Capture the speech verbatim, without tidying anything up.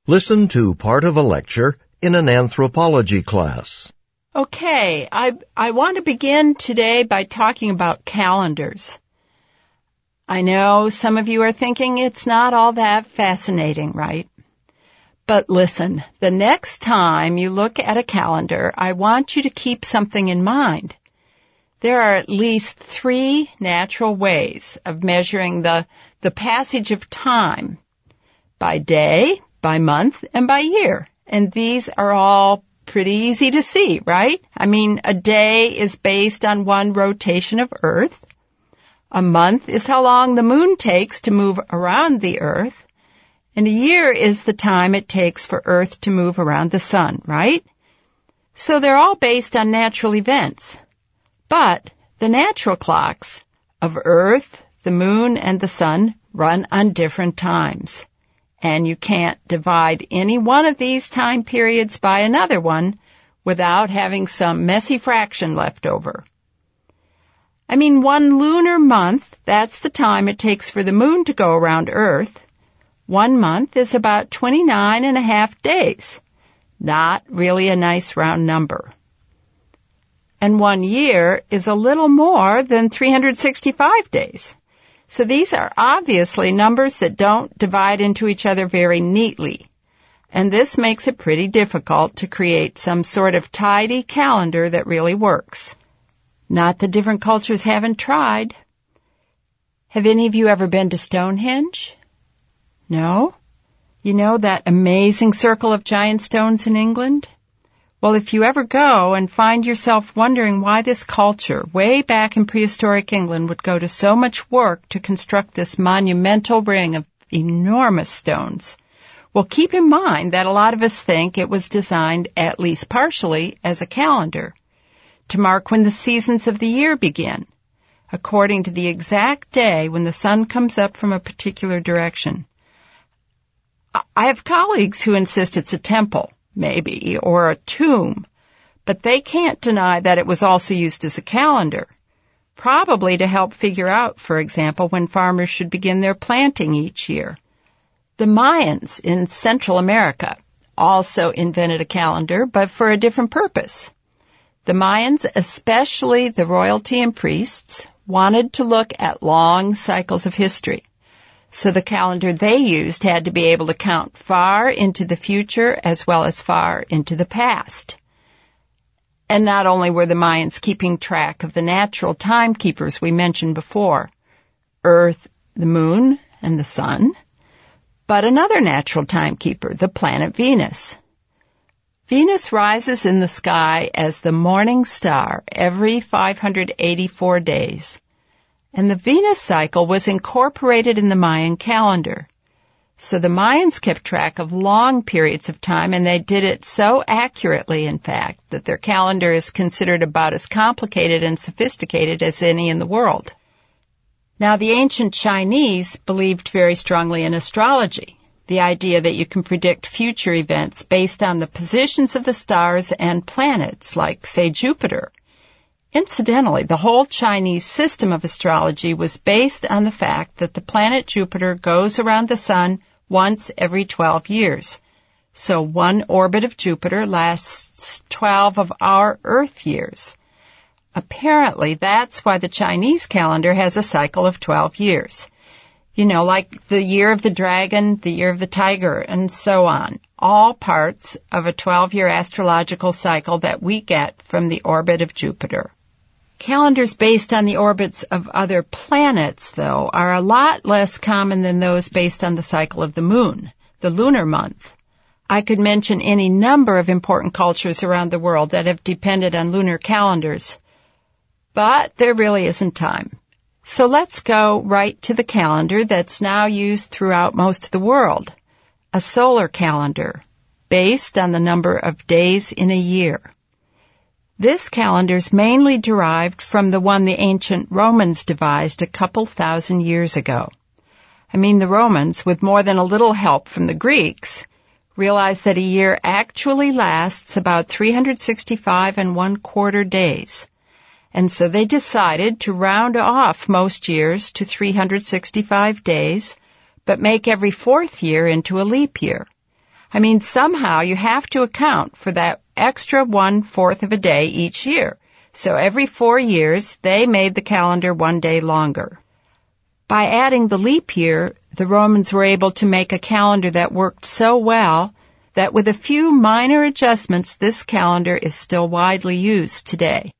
Listen to part of a lecture in an anthropology class. Okay, I, I want to begin today by talking about calendars. I know some of you are thinking it's not all that fascinating, right? But listen, the next time you look at a calendar, I want you to keep something in mind. There are at least three natural ways of measuring the, the passage of time: by day, by month, and by year. And these are all pretty easy to see, right? I mean, a day is based on one rotation of Earth. A month is how long the moon takes to move around the Earth. And a year is the time it takes for Earth to move around the sun, right? So they're all based on natural events. But the natural clocks of Earth, the moon, and the sun run on different times. And you can't divide any one of these time periods by another one without having some messy fraction left over. I mean, one lunar month, that's the time it takes for the moon to go around Earth. One month is about twenty-nine and a half days. Not really a nice round number. And one year is a little more than three hundred sixty-five days. So these are obviously numbers that don't divide into each other very neatly. And this makes it pretty difficult to create some sort of tidy calendar that really works. Not that different cultures haven't tried. Have any of you ever been to Stonehenge? No? You know that amazing circle of giant stones in England? Well, if you ever go and find yourself wondering why this culture, way back in prehistoric England, would go to so much work to construct this monumental ring of enormous stones, well, keep in mind that a lot of us think it was designed, at least partially, as a calendar, to mark when the seasons of the year begin, according to the exact day when the sun comes up from a particular direction. I have colleagues who insist it's a temple, maybe, or a tomb, but they can't deny that it was also used as a calendar, probably to help figure out, for example, when farmers should begin their planting each year. The Mayans in Central America also invented a calendar, but for a different purpose. The Mayans, especially the royalty and priests, wanted to look at long cycles of history. So the calendar they used had to be able to count far into the future as well as far into the past. And not only were the Mayans keeping track of the natural timekeepers we mentioned before, Earth, the moon, and the sun, but another natural timekeeper, the planet Venus. Venus rises in the sky as the morning star every five hundred eighty-four days. And the Venus cycle was incorporated in the Mayan calendar. So the Mayans kept track of long periods of time, and they did it so accurately, in fact, that their calendar is considered about as complicated and sophisticated as any in the world. Now, the ancient Chinese believed very strongly in astrology, the idea that you can predict future events based on the positions of the stars and planets, like, say, Jupiter. Incidentally, the whole Chinese system of astrology was based on the fact that the planet Jupiter goes around the sun once every twelve years. So one orbit of Jupiter lasts twelve of our Earth years. Apparently, that's why the Chinese calendar has a cycle of twelve years. You know, like the year of the dragon, the year of the tiger, and so on. All parts of a twelve-year astrological cycle that we get from the orbit of Jupiter. Calendars based on the orbits of other planets, though, are a lot less common than those based on the cycle of the moon, the lunar month. I could mention any number of important cultures around the world that have depended on lunar calendars, but there really isn't time. So let's go right to the calendar that's now used throughout most of the world, a solar calendar, based on the number of days in a year. This calendar is mainly derived from the one the ancient Romans devised a couple thousand years ago. I mean, the Romans, with more than a little help from the Greeks, realized that a year actually lasts about three hundred sixty-five and one quarter days. And so they decided to round off most years to three hundred sixty-five days, but make every fourth year into a leap year. I mean, somehow you have to account for that extra one-fourth of a day each year. So every four years, they made the calendar one day longer. By adding the leap year, the Romans were able to make a calendar that worked so well that with a few minor adjustments, this calendar is still widely used today.